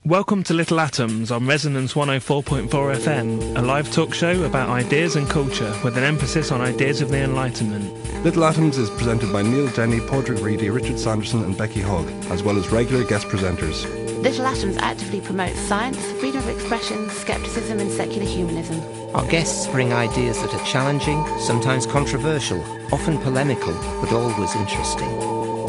Welcome to Little Atoms on Resonance 104.4 FM, a live talk show about ideas and culture with an emphasis on ideas of the Enlightenment. Little Atoms is presented by Neil Denny, Padraig Reedy, Richard Sanderson and Becky Hogg, as well as regular guest presenters. Little Atoms actively promotes science, freedom of expression, scepticism and secular humanism. Our guests bring ideas that are challenging, sometimes controversial, often polemical, but always interesting.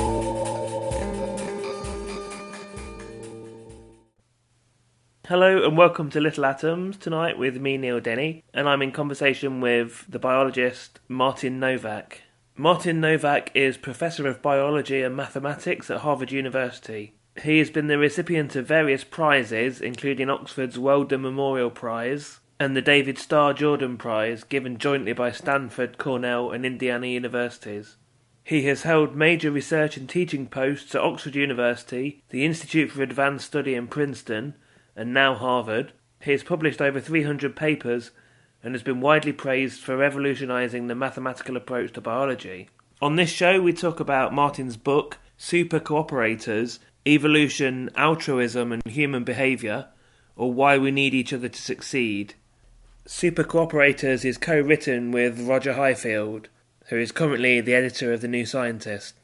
Hello and welcome to Little Atoms, tonight with me, Neil Denny, and I'm in conversation with the biologist Martin Nowak. Martin Nowak is Professor of Biology and Mathematics at Harvard University. He has been the recipient of various prizes, including Oxford's Weldon Memorial Prize and the David Starr Jordan Prize, given jointly by Stanford, Cornell and Indiana universities. He has held major research and teaching posts at Oxford University, the Institute for Advanced Study in Princeton, and now Harvard. He has published over 300 papers and has been widely praised for revolutionising the mathematical approach to biology. On this show we talk about Martin's book, Super Cooperators, Evolution, Altruism and Human Behaviour, or Why We Need Each Other to Succeed. Super Cooperators is co-written with Roger Highfield, who is currently the editor of The New Scientist.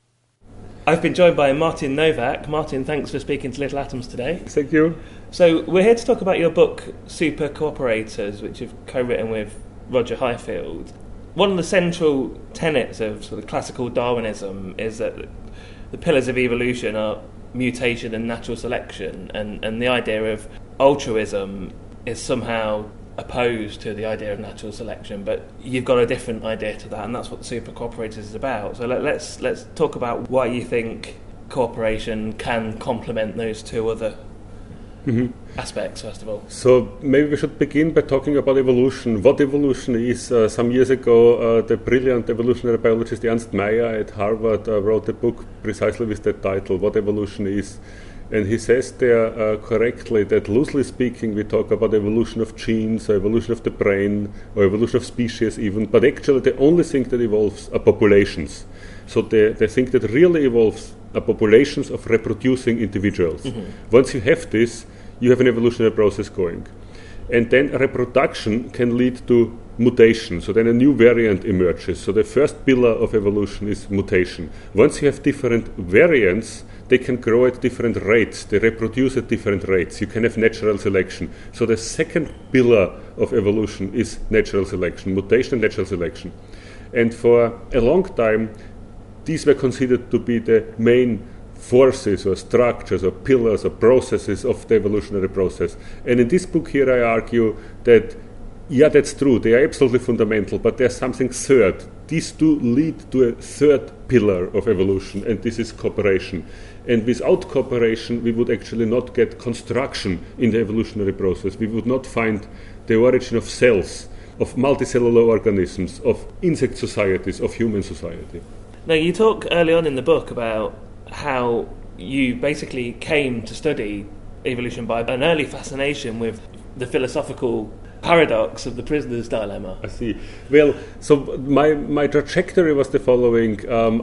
I've been joined by Martin Nowak. Martin, thanks for speaking to Little Atoms today. Thank you. So we're here to talk about your book, Super Cooperators, which you've co-written with Roger Highfield. One of the central tenets of sort of classical Darwinism is that the pillars of evolution are mutation and natural selection, and the idea of altruism is somehow opposed to the idea of natural selection, but you've got a different idea to that, and that's what the Super Cooperators is about. So let's talk about why you think cooperation can complement those two other aspects, first of all. So maybe we should begin by talking about evolution. What evolution is. Some years ago, the brilliant evolutionary biologist Ernst Mayr at Harvard wrote a book precisely with that title, What Evolution Is. And he says there correctly that, loosely speaking, we talk about evolution of genes, or evolution of the brain, or evolution of species even, but actually the only thing that evolves are populations. So the thing that really evolves are populations of reproducing individuals. Once you have this, you have an evolutionary process going. And then reproduction can lead to mutation, so then a new variant emerges. So the first pillar of evolution is mutation. Once you have different variants, they can grow at different rates, they reproduce at different rates. You can have natural selection. So the second pillar of evolution is natural selection, mutation and natural selection. And for a long time, these were considered to be the main forces or structures or pillars or processes of the evolutionary process. And in this book here I argue that, yeah, that's true, they are absolutely fundamental, but there's something third. These two lead to a third pillar of evolution, and this is cooperation. And without cooperation, we would actually not get construction in the evolutionary process. We would not find the origin of cells, of multicellular organisms, of insect societies, of human society. Now, you talk early on in the book about how you basically came to study evolution by an early fascination with the philosophical paradox of the prisoner's dilemma. I see. Well, so my trajectory was the following.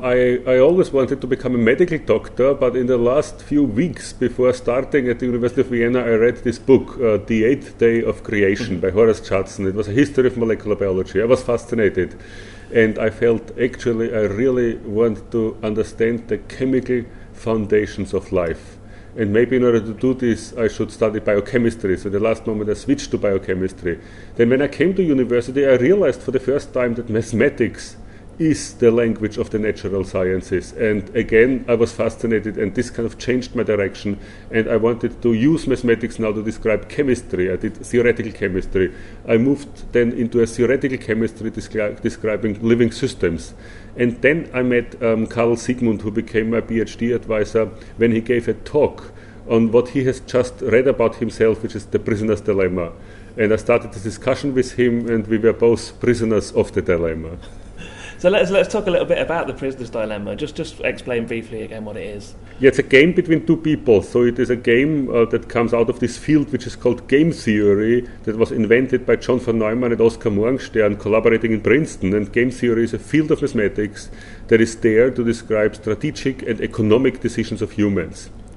I always wanted to become a medical doctor, but in the last few weeks before starting at the University of Vienna, I read this book, The Eighth Day of Creation by Horace Judson. It was a history of molecular biology. I was fascinated. And I felt actually I really want to understand the chemical foundations of life. And maybe in order to do this, I should study biochemistry. So at the last moment I switched to biochemistry. Then when I came to university, I realized for the first time that mathematics is the language of the natural sciences. And again, I was fascinated, and this kind of changed my direction. And I wanted to use mathematics now to describe chemistry. I did theoretical chemistry. I moved then into a theoretical chemistry describing living systems. And then I met Carl Sigmund, who became my PhD advisor, when he gave a talk on what he has just read about himself, which is the prisoner's dilemma. And I started a discussion with him, and we were both prisoners of the dilemma. So let's talk a little bit about the prisoner's dilemma. Just explain briefly again what it is. Yeah, it's a game between two people. So it is a game that comes out of this field which is called game theory, that was invented by John von Neumann and Oskar Morgenstern collaborating in Princeton. And game theory is a field of mathematics that is there to describe strategic and economic decisions of humans.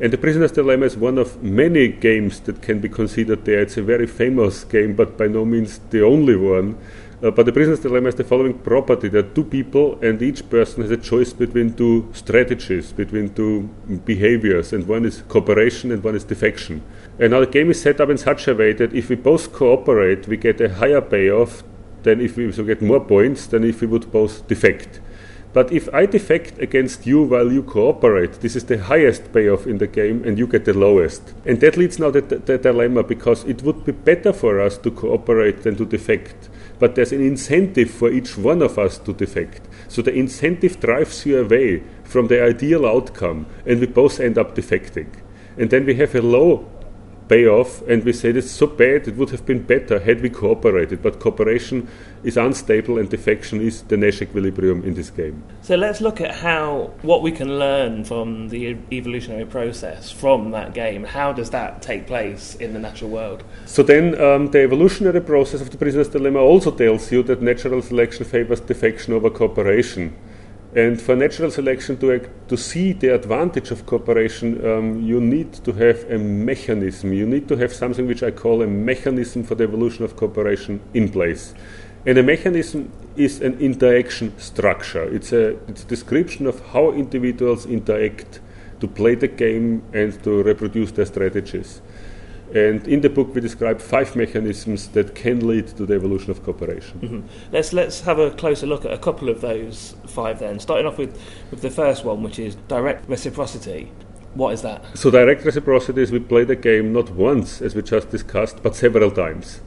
And the Prisoner's Dilemma is one of many games that can be considered there. It's a very famous game, but by no means the only one. But the Prisoner's Dilemma has the following property. There are two people, and each person has a choice between two strategies, between two behaviors, and one is cooperation and one is defection. And now the game is set up in such a way that if we both cooperate, we get a higher payoff than if we get more points than if we would both defect. But if I defect against you while you cooperate, this is the highest payoff in the game, and you get the lowest. And that leads now to the dilemma, because it would be better for us to cooperate than to defect. But there's an incentive for each one of us to defect. So the incentive drives you away from the ideal outcome, and we both end up defecting. And then we have a low payoff, and we say it's so bad, it would have been better had we cooperated. But cooperation is unstable, and defection is the Nash equilibrium in this game. So let's look at what we can learn from the evolutionary process from that game. How does that take place in the natural world? So then the evolutionary process of the Prisoner's Dilemma also tells you that natural selection favors defection over cooperation. And for natural selection to see the advantage of cooperation, you need to have a mechanism. You need to have something which I call a mechanism for the evolution of cooperation in place. And a mechanism is an interaction structure. It's a description of how individuals interact to play the game and to reproduce their strategies. And in the book we describe 5 mechanisms that can lead to the evolution of cooperation. Mm-hmm. Let's have a closer look at a couple of those 5 then. Starting off with the first one, which is direct reciprocity. What is that? So direct reciprocity is we play the game not once, as we just discussed, but several times.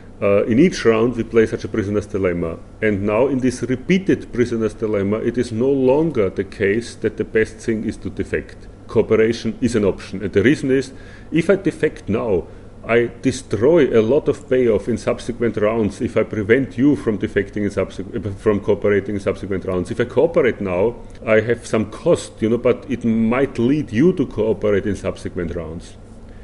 In each round we play such a Prisoner's Dilemma. And now in this repeated Prisoner's Dilemma, it is no longer the case that the best thing is to defect. Cooperation is an option. And the reason is, if I defect now, I destroy a lot of payoff in subsequent rounds if I prevent you from defecting from cooperating in subsequent rounds. If I cooperate now, I have some cost, but it might lead you to cooperate in subsequent rounds.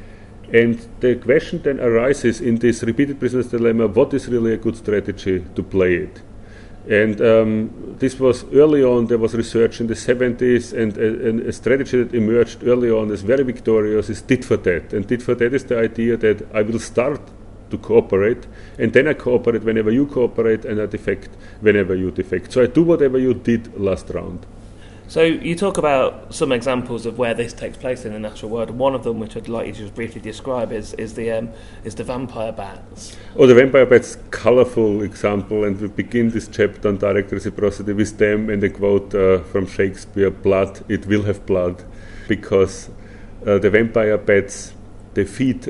And the question then arises in this repeated Prisoner's Dilemma, what is really a good strategy to play it? And this was early on, there was research in the 70s, and a strategy that emerged early on as very victorious is tit for tat. And tit for tat is the idea that I will start to cooperate, and then I cooperate whenever you cooperate, and I defect whenever you defect. So I do whatever you did last round. So you talk about some examples of where this takes place in the natural world. One of them, which I'd like you to just briefly describe, is the vampire bats. Oh, the vampire bats, colourful example, and we begin this chapter on direct reciprocity with them and a quote from Shakespeare: "Blood, it will have blood," because the vampire bats, they feed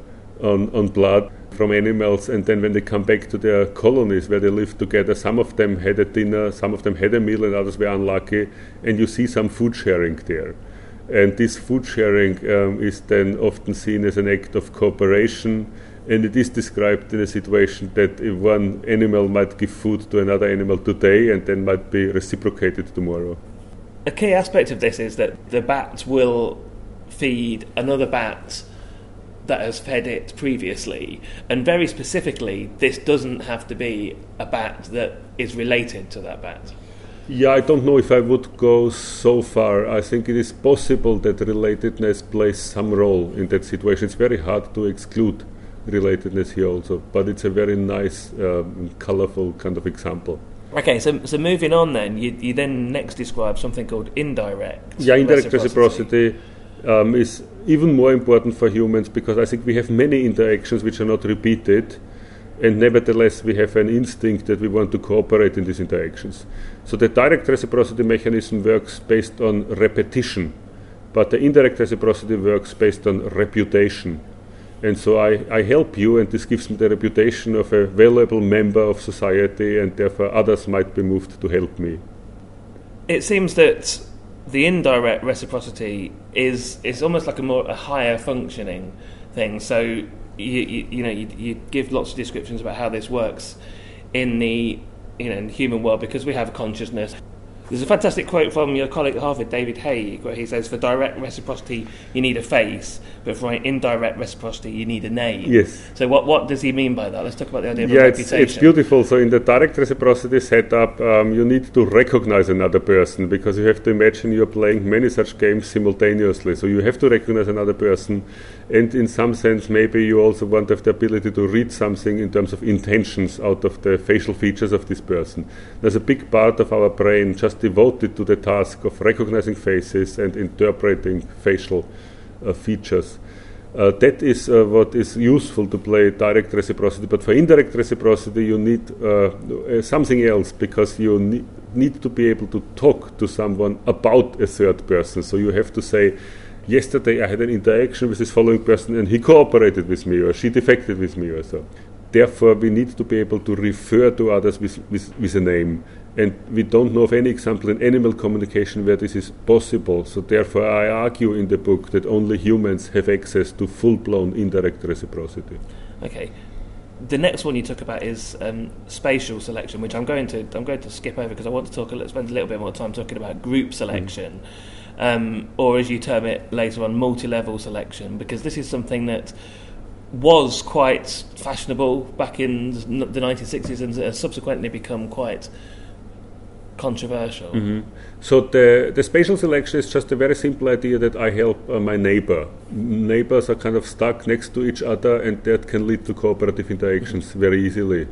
on blood from animals, and then when they come back to their colonies where they live together, some of them had a dinner, some of them had a meal, and others were unlucky, and you see some food sharing there. And this food sharing is then often seen as an act of cooperation, and it is described in a situation that if one animal might give food to another animal today and then might be reciprocated tomorrow. A key aspect of this is that the bat will feed another bat that has fed it previously, and very specifically, this doesn't have to be a bat that is related to that bat. Yeah, I don't know if I would go so far. I think it is possible that relatedness plays some role in that situation. It's very hard to exclude relatedness here also, but it's a very nice, colourful kind of example. Okay, so moving on then, you then next describe something called indirect reciprocity. Yeah, indirect reciprocity is even more important for humans, because I think we have many interactions which are not repeated, and nevertheless we have an instinct that we want to cooperate in these interactions. So the direct reciprocity mechanism works based on repetition, but the indirect reciprocity works based on reputation. And so I help you, and this gives me the reputation of a valuable member of society, and therefore others might be moved to help me. It seems that the indirect reciprocity is almost like a higher functioning thing. So you give lots of descriptions about how this works in the in the human world, because we have a consciousness. There's a fantastic quote from your colleague at Harvard, David Haig, where he says, for direct reciprocity, you need a face, but for indirect reciprocity, you need a name. Yes. So what does he mean by that? Let's talk about the idea of reputation. It's beautiful. So in the direct reciprocity setup, you need to recognize another person, because you have to imagine you're playing many such games simultaneously. So you have to recognize another person, and in some sense, maybe you also want to have the ability to read something in terms of intentions out of the facial features of this person. There's a big part of our brain just devoted to the task of recognizing faces and interpreting facial features. That is what is useful to play direct reciprocity, but for indirect reciprocity you need something else, because you need to be able to talk to someone about a third person. So you have to say, yesterday I had an interaction with this following person and he cooperated with me, or she defected with me, or so. Therefore we need to be able to refer to others with a name. And we don't know of any example in animal communication where this is possible. So therefore I argue in the book that only humans have access to full-blown indirect reciprocity. Okay. The next one you talk about is spatial selection, which I'm going to skip over because I want to spend a little bit more time talking about group selection, or as you term it later on, multi-level selection, because this is something that was quite fashionable back in the 1960s and has subsequently become quite controversial. Mm-hmm. So the spatial selection is just a very simple idea that I help my neighbor. Neighbors are kind of stuck next to each other, and that can lead to cooperative interactions very easily.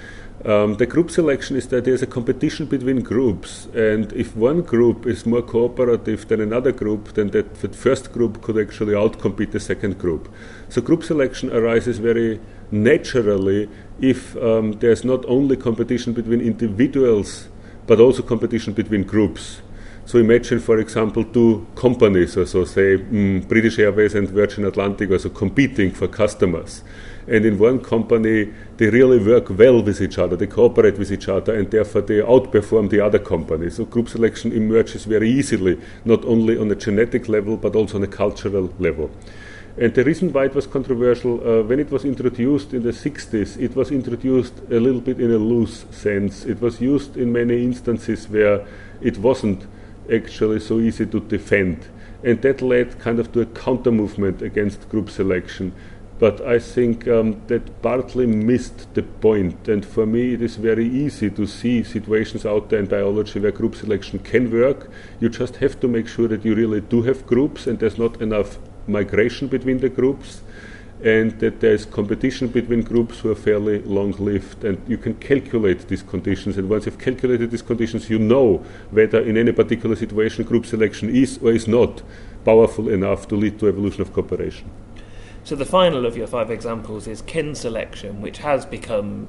The group selection is that there's a competition between groups, and if one group is more cooperative than another group, then that first group could actually outcompete the second group. So group selection arises very naturally if there's not only competition between individuals, but also competition between groups. So imagine, for example, two companies, or so say British Airways and Virgin Atlantic, also competing for customers. And in one company, they really work well with each other, they cooperate with each other, and therefore they outperform the other company. So group selection emerges very easily, not only on a genetic level, but also on a cultural level. And the reason why it was controversial, when it was introduced in the 60s, it was introduced a little bit in a loose sense. It was used in many instances where it wasn't actually so easy to defend. And that led kind of to a counter-movement against group selection. But I think that partly missed the point. And for me, it is very easy to see situations out there in biology where group selection can work. You just have to make sure that you really do have groups and there's not enough migration between the groups, and that there is competition between groups who are fairly long-lived, and you can calculate these conditions, and once you've calculated these conditions, you know whether in any particular situation group selection is or is not powerful enough to lead to evolution of cooperation. So the final of your 5 examples is kin selection, which has become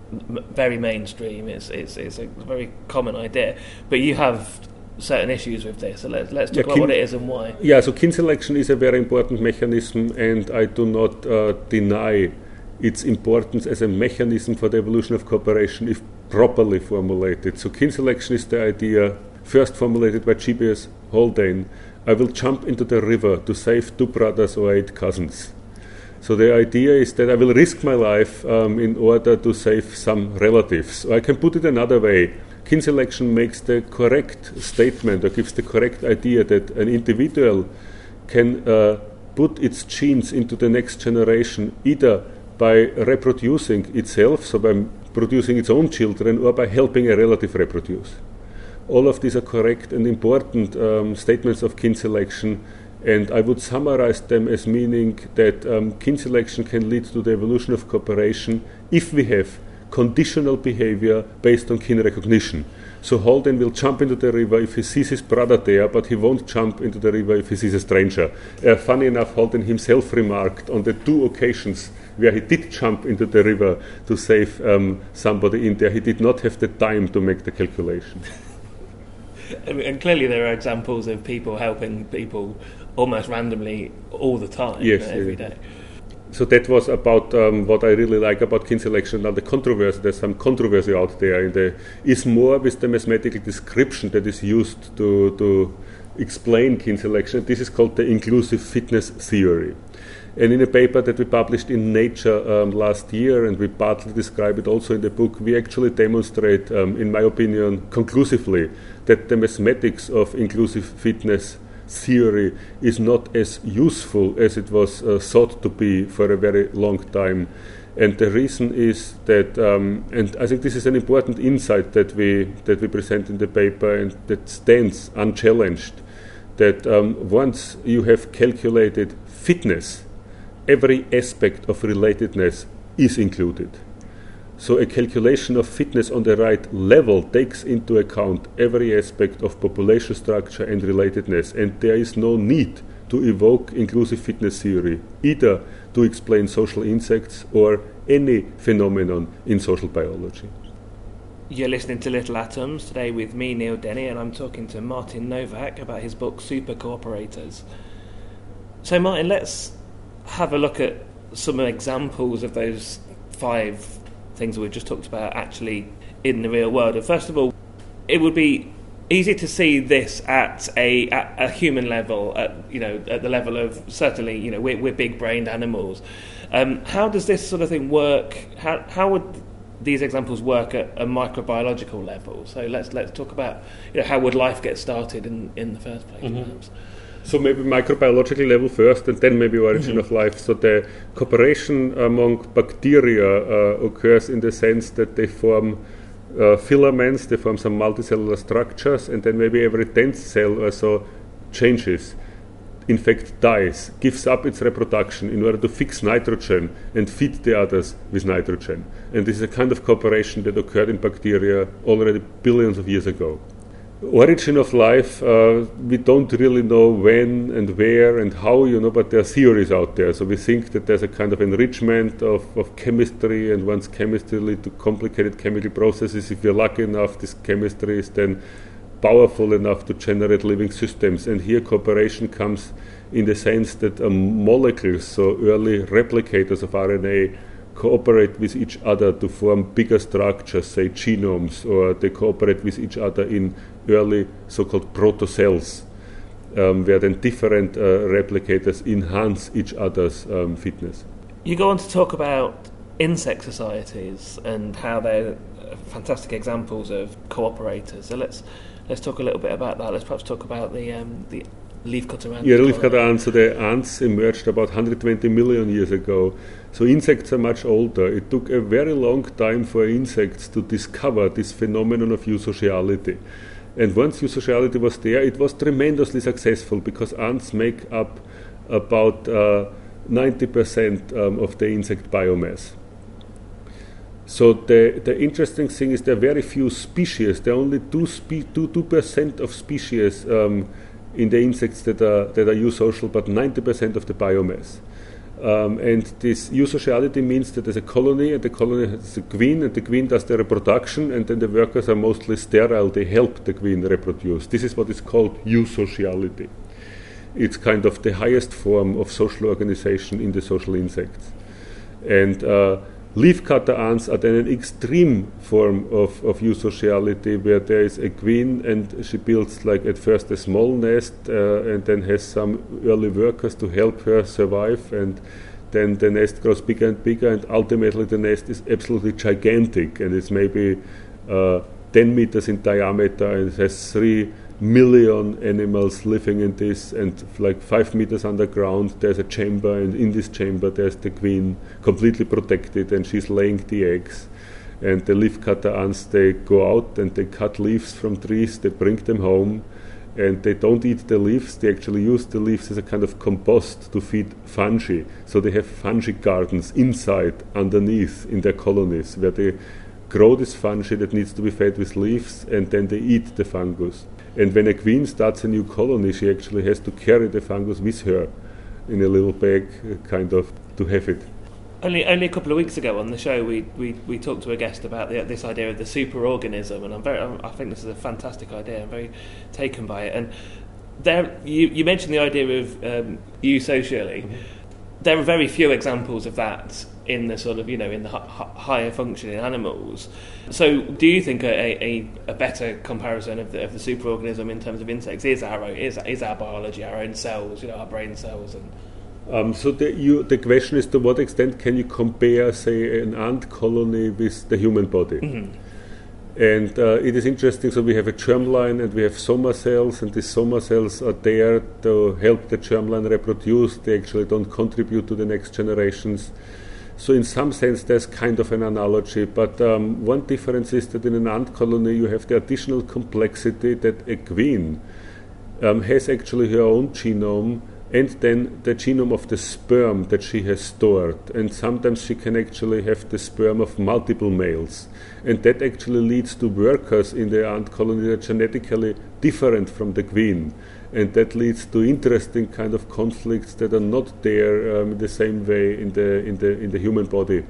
very mainstream. It's a very common idea, but you have certain issues with this, so let's talk about what it is and why. Yeah, so kin selection is a very important mechanism, and I do not deny its importance as a mechanism for the evolution of cooperation if properly formulated. So kin selection is the idea first formulated by G.B.S. Haldane: I will jump into the river to save 2 brothers or 8 cousins. So the idea is that I will risk my life in order to save some relatives. Or I can put it another way. Kin selection makes the correct statement, or gives the correct idea that an individual can put its genes into the next generation either by reproducing itself, so by producing its own children, or by helping a relative reproduce. All of these are correct and important statements of kin selection, and I would summarize them as meaning that kin selection can lead to the evolution of cooperation if we have conditional behavior based on kin recognition. So Haldane will jump into the river if he sees his brother there, but he won't jump into the river if he sees a stranger. Funny enough, Haldane himself remarked on the 2 occasions where he did jump into the river to save somebody in there, he did not have the time to make the calculation. And clearly there are examples of people helping people almost randomly all the time, yes, every day. So that was about what I really like about kin selection. Now the controversy, there's some controversy out there is more with the mathematical description that is used to explain kin selection. This is called the inclusive fitness theory. And in a paper that we published in Nature last year, and we partly describe it also in the book, we actually demonstrate, in my opinion, conclusively that the mathematics of inclusive fitness theory is not as useful as it was thought to be for a very long time. And the reason is that, and I think this is an important insight that we present in the paper and that stands unchallenged, that once you have calculated fitness, every aspect of relatedness is included. So a calculation of fitness on the right level takes into account every aspect of population structure and relatedness, and there is no need to evoke inclusive fitness theory, either to explain social insects or any phenomenon in social biology. You're listening to Little Atoms, today with me, Neil Denny, and I'm talking to Martin Nowak about his book Super Cooperators. So Martin, let's have a look at some examples of those 5 things that we've just talked about actually in the real world. And first of all, it would be easy to see this at a human level, at the level of, certainly, we're big-brained animals. How does this sort of thing work? How would these examples work at a microbiological level? So let's talk about how would life get started in the first place. Perhaps. So maybe microbiological level first, and then maybe origin of life. So the cooperation among bacteria occurs in the sense that they form filaments, they form some multicellular structures, and then maybe every 10th cell or so changes, in fact dies, gives up its reproduction in order to fix nitrogen and feed the others with nitrogen. And this is a kind of cooperation that occurred in bacteria already billions of years ago. Origin of life, we don't really know when and where and how, but there are theories out there. So we think that there's a kind of enrichment of chemistry, and once chemistry leads to complicated chemical processes, if you're lucky enough, this chemistry is then powerful enough to generate living systems. And here cooperation comes in the sense that molecules, so early replicators of RNA, cooperate with each other to form bigger structures, say genomes, or they cooperate with each other in early so-called protocells, where then different replicators enhance each other's fitness. You go on to talk about insect societies and how they're fantastic examples of cooperators. So let's talk a little bit about that. Let's perhaps talk about the leafcutter ants. Yeah, the leafcutter ants. So the ants emerged about 120 million years ago. So insects are much older. It took a very long time for insects to discover this phenomenon of eusociality. And once eusociality was there, it was tremendously successful because ants make up about 90% of the insect biomass. So the interesting thing is there are very few species. There are only 2% of species in the insects that are eusocial, but 90% of the biomass. And this eusociality means that there's a colony, and the colony has a queen, and the queen does the reproduction, and then the workers are mostly sterile. They help the queen reproduce. This is what is called eusociality. It's kind of the highest form of social organization in the social insects. And leafcutter ants are then an extreme form of eusociality, where there is a queen and she builds, like, at first a small nest and then has some early workers to help her survive, and then the nest grows bigger and bigger, and ultimately the nest is absolutely gigantic, and it's maybe 10 meters in diameter, and it has 3 million animals living in this, and like 5 meters underground there's a chamber, and in this chamber there's the queen completely protected, and she's laying the eggs. And the leafcutter ants, they go out and they cut leaves from trees, they bring them home, and they don't eat the leaves, they actually use the leaves as a kind of compost to feed fungi. So they have fungi gardens inside, underneath, in their colonies, where they grow this fungi that needs to be fed with leaves, and then they eat the fungus. And when a queen starts a new colony, she actually has to carry the fungus with her in a little bag, kind of, to have it. Only a couple of weeks ago on the show, we talked to a guest about this idea of the superorganism, and I think this is a fantastic idea. I'm very taken by it. And there, you mentioned the idea of eusocially. Mm-hmm. There are very few examples of that in the sort of, in the higher functioning animals. So do you think a better comparison of the superorganism in terms of insects is our biology, our own cells, our brain cells? And So the question is, to what extent can you compare, say, an ant colony with the human body? Mm-hmm. And it is interesting, so we have a germline and we have soma cells, and these soma cells are there to help the germline reproduce. They actually don't contribute to the next generations. So in some sense there's kind of an analogy, but one difference is that in an ant colony you have the additional complexity that a queen has actually her own genome, and then the genome of the sperm that she has stored. And sometimes she can actually have the sperm of multiple males. And that actually leads to workers in the ant colony that are genetically different from the queen. And that leads to interesting kind of conflicts that are not there in the same way in the human body.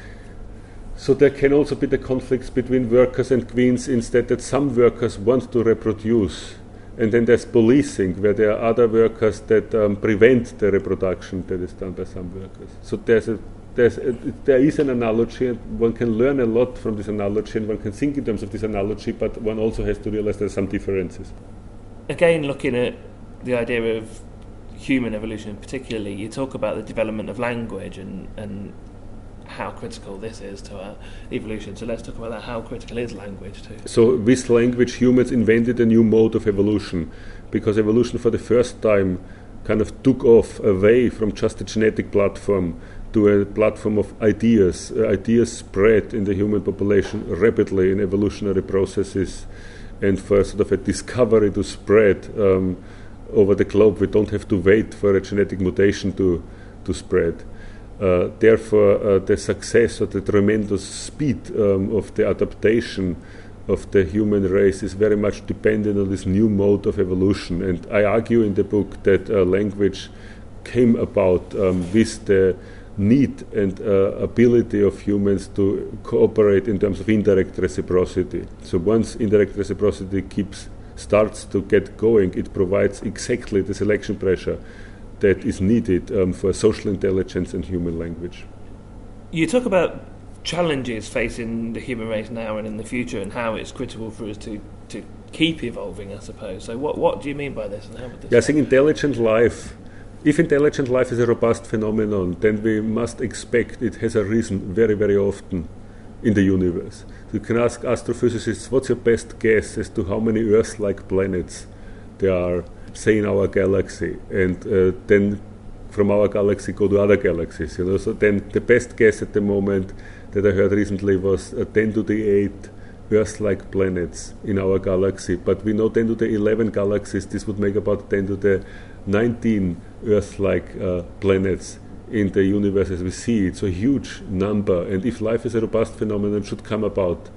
So there can also be the conflicts between workers and queens, instead that some workers want to reproduce. And then there's policing, where there are other workers that prevent the reproduction that is done by some workers. So there is an analogy, and one can learn a lot from this analogy, and one can think in terms of this analogy, but one also has to realize there's some differences. Again, looking at the idea of human evolution particularly, you talk about the development of language and how critical this is to our evolution. So let's talk about that. How critical is language too? So with language, humans invented a new mode of evolution, because evolution for the first time kind of took off away from just a genetic platform to a platform of ideas. Ideas spread in the human population rapidly in evolutionary processes, and for sort of a discovery to spread over the globe, we don't have to wait for a genetic mutation to spread. Therefore, the success or the tremendous speed of the adaptation of the human race is very much dependent on this new mode of evolution. And I argue in the book that language came about with the need and ability of humans to cooperate in terms of indirect reciprocity. So once indirect reciprocity starts to get going, it provides exactly the selection pressure that is needed for social intelligence and human language. You talk about challenges facing the human race now and in the future, and how it's critical for us to keep evolving, I suppose. So what do you mean by this, and how would this? Yeah, I think if intelligent life is a robust phenomenon, then we must expect it has a reason very, very often in the universe. You can ask astrophysicists, what's your best guess as to how many Earth-like planets there are, say, in our galaxy, and then from our galaxy go to other galaxies. So then the best guess at the moment that I heard recently was 10 to the 8 Earth-like planets in our galaxy. But we know 10 to the 11 galaxies. This would make about 10 to the 19 Earth-like planets in the universe as we see it. So a huge number. And if life is a robust phenomenon, it should come about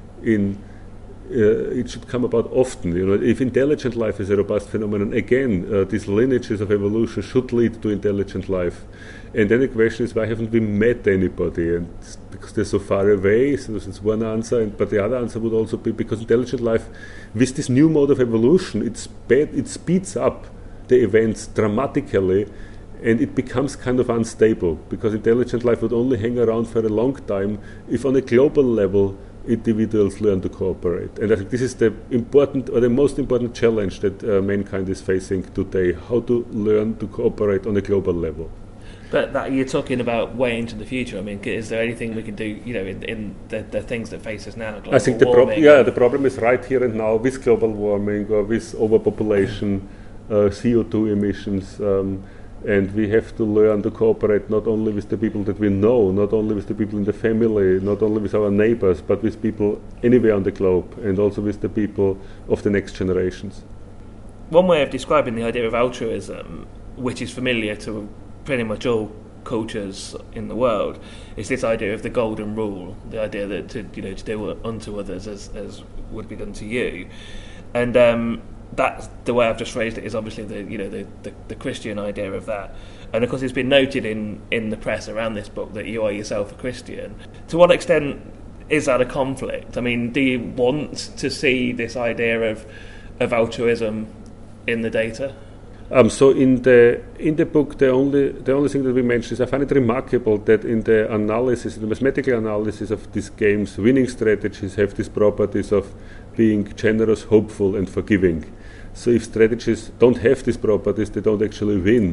often. If intelligent life is a robust phenomenon, again, these lineages of evolution should lead to intelligent life. And then the question is, why haven't we met anybody? And because they're so far away, so that's one answer. But the other answer would also be because intelligent life, with this new mode of evolution, it speeds up the events dramatically, and it becomes kind of unstable, because intelligent life would only hang around for a long time if on a global level individuals learn to cooperate. And I think this is the most important challenge that mankind is facing today, how to learn to cooperate on a global level. But that you're talking about way into the future. I mean, is there anything we can do, in the things that face us now? I think the problem is right here and now with global warming or with overpopulation, CO2 emissions, and we have to learn to cooperate not only with the people that we know, not only with the people in the family, not only with our neighbors, but with people anywhere on the globe, and also with the people of the next generations. One way of describing the idea of altruism, which is familiar to pretty much all cultures in the world, is this idea of the golden rule, the idea that to do unto others as would be done to you. And that's the way I've just phrased it, is obviously the Christian idea of that. And of course it's been noted in the press around this book that you are yourself a Christian. To what extent is that a conflict? I mean, do you want to see this idea of altruism in the data? So in the book, the only thing that we mention is I find it remarkable that in the mathematical analysis of these games, winning strategies have these properties of being generous, hopeful, and forgiving. So if strategies don't have these properties, they don't actually win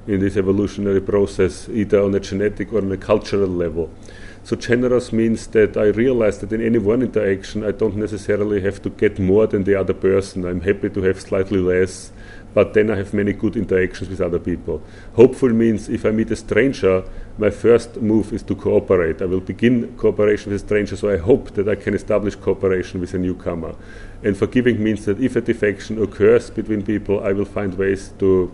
in this evolutionary process, either on a genetic or on a cultural level. So generous means that I realize that in any one interaction I don't necessarily have to get more than the other person. I'm happy to have slightly less, but then I have many good interactions with other people. Hopeful means if I meet a stranger, my first move is to cooperate. I will begin cooperation with a stranger, so I hope that I can establish cooperation with a newcomer. And forgiving means that if a defection occurs between people, I will find ways to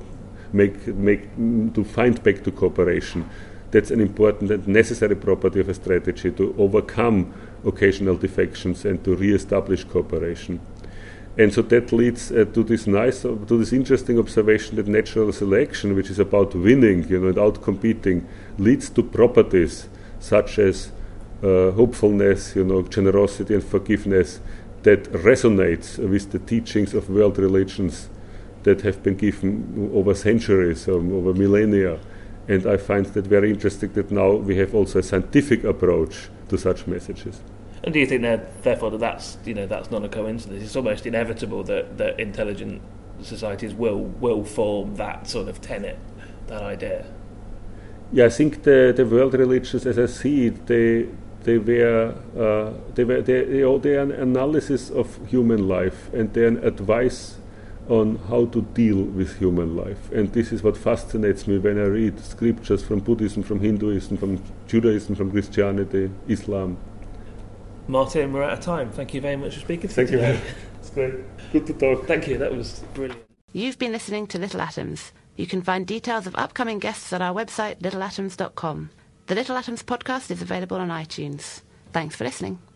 find back to cooperation. That's an important and necessary property of a strategy, to overcome occasional defections and to re-establish cooperation. And so that leads to this interesting observation that natural selection, which is about winning, and outcompeting, leads to properties such as hopefulness, generosity and forgiveness that resonates with the teachings of world religions that have been given over centuries, over millennia. And I find that very interesting that now we have also a scientific approach to such messages. And do you think therefore that's not a coincidence? It's almost inevitable that intelligent societies will form that sort of tenet, that idea. Yeah, I think the world religions, as I see it, they are an analysis of human life, and they're an advice on how to deal with human life. And this is what fascinates me when I read scriptures from Buddhism, from Hinduism, from Judaism, from Christianity, Islam. Martin, we're out of time. Thank you very much for speaking to me today. Thank you. It's great. Good to talk. Thank you. That was brilliant. You've been listening to Little Atoms. You can find details of upcoming guests at our website, littleatoms.com. The Little Atoms podcast is available on iTunes. Thanks for listening.